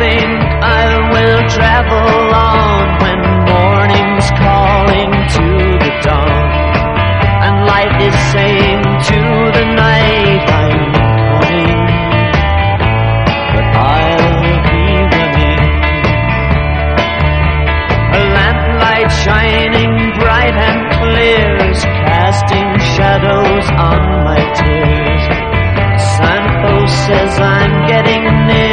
think I will travel on when morning's calling to the dawn, and light is saying to the night, I'm coming, but I'll be running. A lamplight shining bright and clear is casting shadows on my tears. A signpost says I'm getting near.